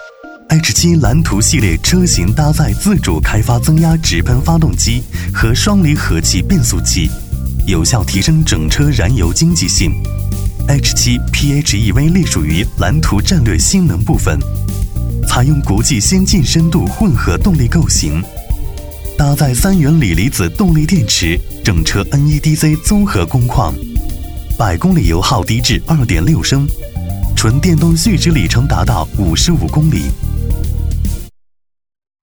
H7 蓝图系列车型搭载自主开发增压直喷发动机和双离合器变速器，有效提升整车燃油经济性。H7 PHEV 隶属于蓝图战略性能部分，采用国际先进深度混合动力构型，搭载3元锂离子动力电池，整车 NEDC 综合工况，100公里油耗低至2.6升，纯电动续值里程达到55公里。